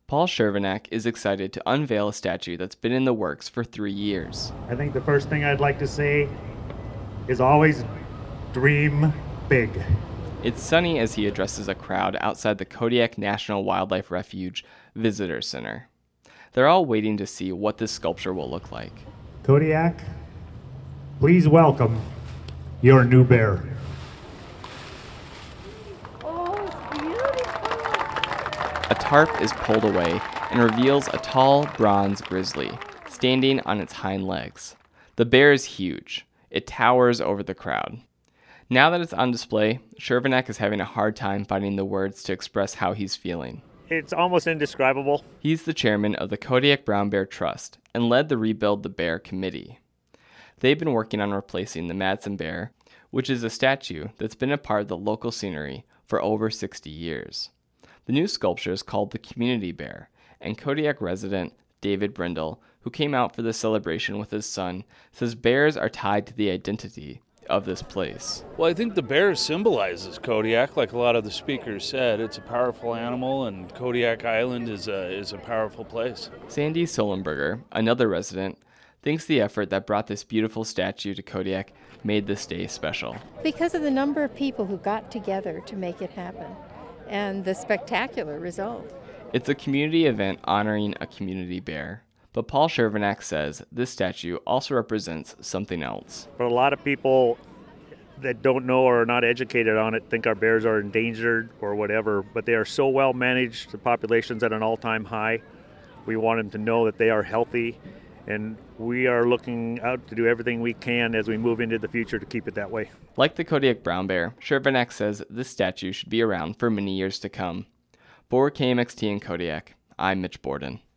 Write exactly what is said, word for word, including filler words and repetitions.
Paul Shervenak is excited to unveil a statue that's been in the works for three years. I think the first thing I'd like to say is always dream big. It's sunny as he addresses a crowd outside the Kodiak National Wildlife Refuge Visitor Center. They're all waiting to see what this sculpture will look like. Kodiak, please welcome your new bear. A tarp is pulled away and reveals a tall bronze grizzly standing on its hind legs. The bear is huge. It towers over the crowd. Now that it's on display, Shervenak is having a hard time finding the words to express how he's feeling. It's almost indescribable. He's the chairman of the Kodiak Brown Bear Trust and led the Rebuild the Bear Committee. They've been working on replacing the Madsen Bear, which is a statue that's been a part of the local scenery for over sixty years. The new sculpture is called the Community Bear, and Kodiak resident David Brindle, who came out for the celebration with his son, says bears are tied to the identity of this place. Well, I think the bear symbolizes Kodiak, like a lot of the speakers said. It's a powerful animal, and Kodiak Island is a, is a powerful place. Sandy Solenberger, another resident, thinks the effort that brought this beautiful statue to Kodiak made this day special. Because of the number of people who got together to make it happen, and the spectacular result. It's a community event honoring a community bear, but Paul Shervenak says this statue also represents something else. But a lot of people that don't know or are not educated on it think our bears are endangered or whatever, but they are so well managed. The population's at an all-time high. We want them to know that they are healthy, and we are looking out to do everything we can as we move into the future to keep it that way. Like the Kodiak brown bear, Shervenak says this statue should be around for many years to come. For K M X T in Kodiak, I'm Mitch Borden.